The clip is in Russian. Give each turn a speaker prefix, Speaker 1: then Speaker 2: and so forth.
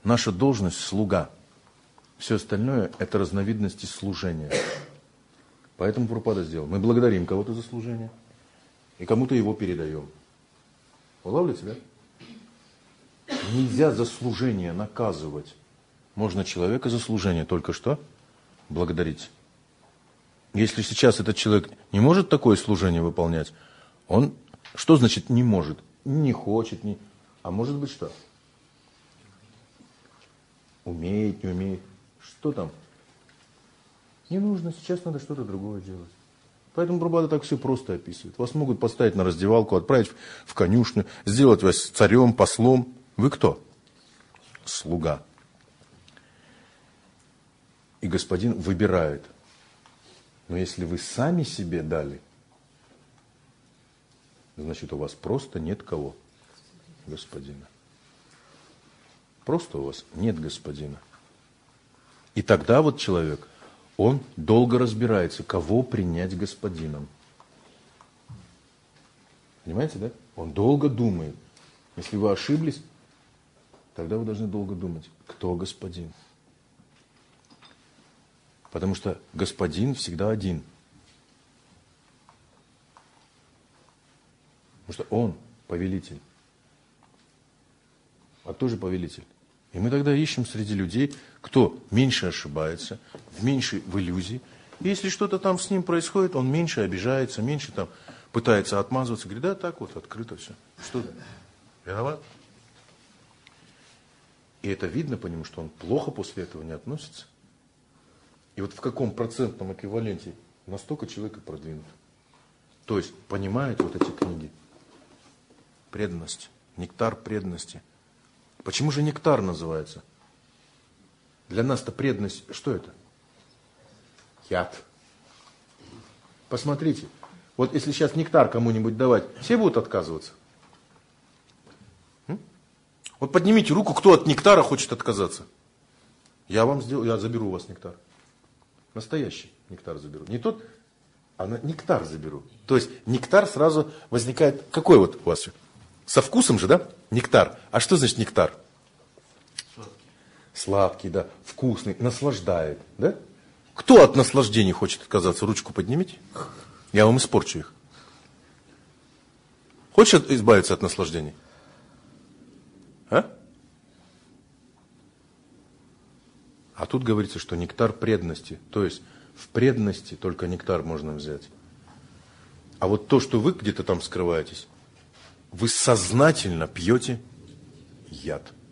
Speaker 1: Наша должность – слуга. Все остальное – это разновидности служения. Поэтому Прабхупада сделал. Мы благодарим кого-то за служение и кому-то его передаем. Улавливаете, да? Нельзя за служение наказывать. Можно человека за служение только что благодарить. Если сейчас этот человек не может такое служение выполнять, он, что значит не может? Не хочет, не... А может быть что? Умеет, не умеет. Что там? Не нужно, сейчас надо что-то другое делать. Поэтому Прабхупада так все просто описывает. Вас могут поставить на раздевалку, отправить в конюшню, сделать вас царем, послом. Вы кто? Слуга. И господин выбирает. Но если вы сами себе дали, значит, у вас просто нет кого? Господина. Просто у вас нет господина. И тогда вот человек, он долго разбирается, кого принять господином. Понимаете, да? Он долго думает. Если вы ошиблись, тогда вы должны долго думать, кто господин. Потому что господин всегда один. Потому что он повелитель. А кто же повелитель? И мы тогда ищем среди людей, кто меньше ошибается, меньше в иллюзии. И если что-то там с ним происходит, он меньше обижается, меньше там пытается отмазываться. Говорит, да так вот, открыто все. Что ты? Виноват? И это видно по нему, что он плохо после этого не относится. И вот в каком процентном эквиваленте настолько человек и продвинут. То есть понимает вот эти книги. Преданность. Нектар преданности. Почему же нектар называется? Для нас-то преданность, что это? Яд. Посмотрите, вот если сейчас нектар кому-нибудь давать, все будут отказываться? Вот поднимите руку, кто от нектара хочет отказаться. Я вам сделаю, я заберу у вас нектар. Настоящий нектар заберу. Не тот, а нектар заберу. То есть нектар сразу возникает. Какой вот у вас? Со вкусом же, да? Нектар. А что значит нектар? Сладкий, да. Вкусный, наслаждает, да? Кто от наслаждения хочет отказаться? Ручку поднимите. Я вам испорчу их. Хочешь избавиться от наслаждений? А? А тут говорится, что нектар преданности. То есть в преданности только нектар можно взять. А вот то, что вы где-то там скрываетесь, вы сознательно пьете яд.